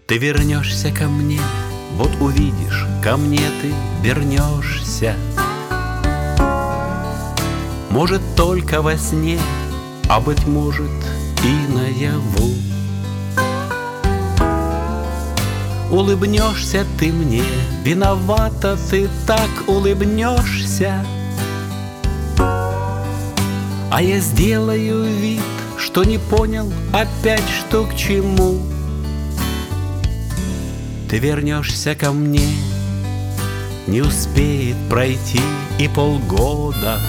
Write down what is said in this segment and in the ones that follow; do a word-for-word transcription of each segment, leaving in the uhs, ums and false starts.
Ты вернешься ко мне, вот увидишь, ко мне ты вернешься. Может, только во сне, а быть может и наяву. Улыбнешься ты мне, виновата ты так улыбнешься. А я сделаю вид, что не понял опять, что к чему. Ты вернешься ко мне, не успеет пройти и полгода.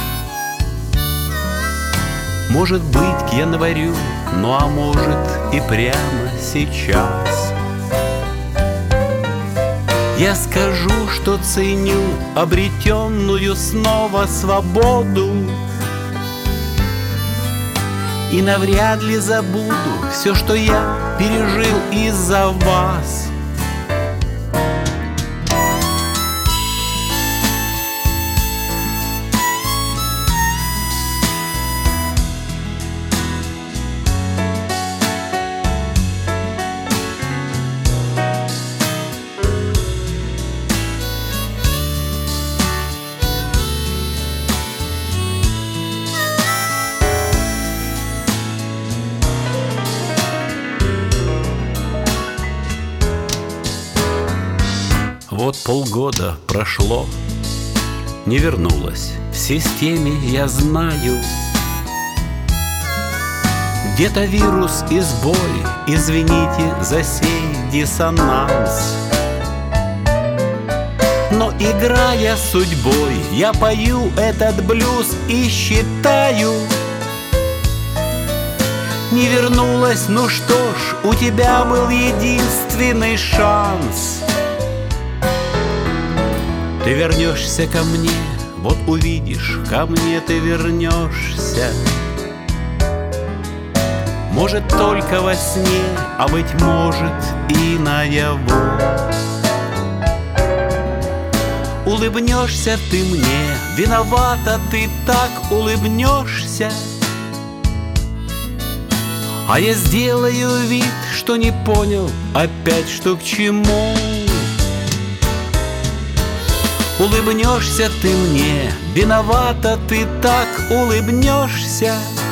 Может быть, к январю, ну а может и прямо сейчас. Я скажу, что ценю обретенную снова свободу, и навряд ли забуду все, что я пережил из-за вас. Вот полгода прошло, не вернулась в системе, я знаю. Где-то вирус и сбой, извините за сей диссонанс. Но играя судьбой, я пою этот блюз и считаю: не вернулась, ну что ж, у тебя был единственный шанс. Ты вернешься ко мне, вот увидишь, ко мне ты вернешься. Может, только во сне, а быть может и наяву. Улыбнешься ты мне, виновата ты так улыбнешься. А я сделаю вид, что не понял опять, что к чему. Улыбнешься ты мне, виновата ты так улыбнешься.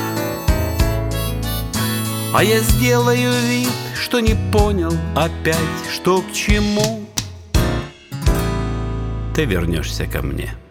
А я сделаю вид, что не понял опять, что к чему. Ты вернешься ко мне.